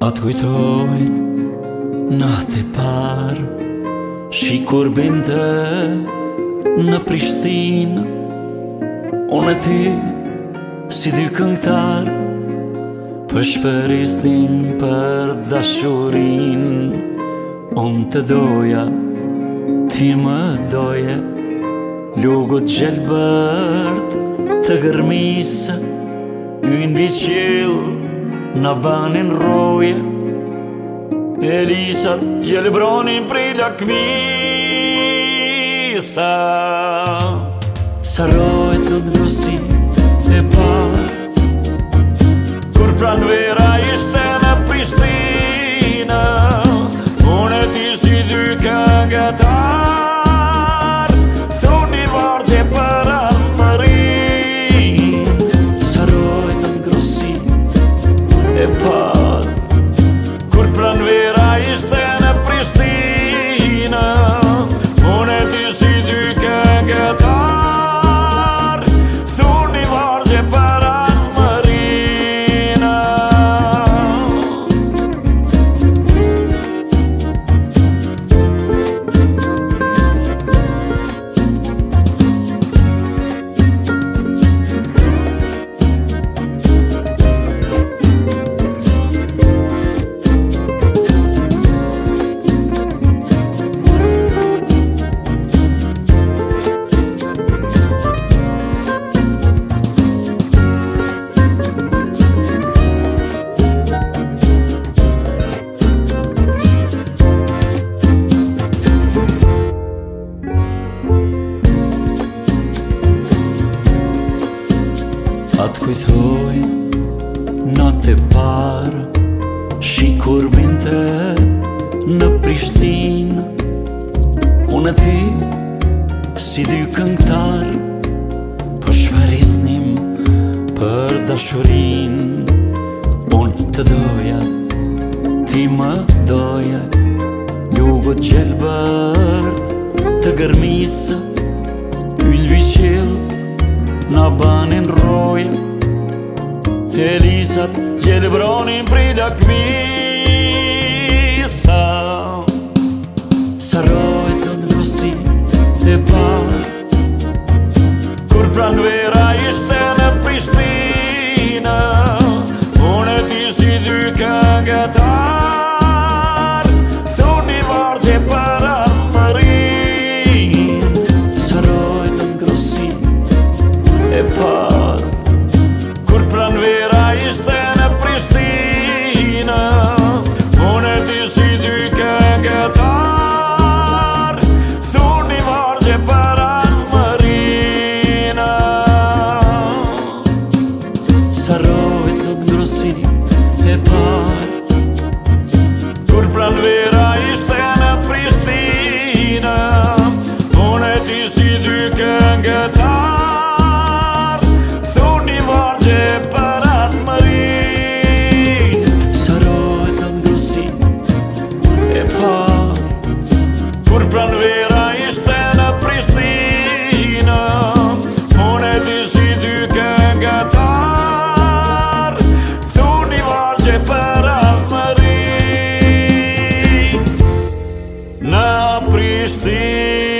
Atë kujtojt natë e parë, shi kur binte në Prishtinë, unë e ti si dy këngëtar, shperisnim për dashurin. Unë të doja, ti më doje, lugut gjelbërt të gërmisë, yn viqil në banin roje, Elisat gjelbronin prej lakmisa. Sa rojet të ndrosi e parë, kur pranvera ishte në Prishtinë, unë e ti si dy këngëtar, thoni vargje për amërin. Sa rojet të ngrosi e parë, kur pranvera ishte në Prishtinë, unë e ti si dy këngëtar, thoni vargje për amërin. Atë kujtoj natë e parë, shi kur binte në Prishtinë, unë e ti si dy këngëtar, shperisnim për dashurin. Unë të doja, ti më doje, lugut gjelbërt të gërmisë, yn viqil në banin roje, Elisat gjelbronin prej lakmisa. Sa rojet të ndrosi e parë, kur pranvera ishte në Prishtinë, unë e ti si dy këngëtar, thoni vargje për amërin. Sa rojet të ngrosi e parë, kur pranvera ishte në Prishtinë, unë e ti si dy këngëtar, thoni vargje për amërin. Sa rojet të ngrosi e parë, kur pranvera ishte në Prishtinë, unë e ti si dy këngëtar, thoni vargje për amërin. Sa rojet të ngrosi e parë, kur pranvera ishte në Prishtinë, unë e ti si dy këngëtar, thoni vargje për amërin. Në Prishtinë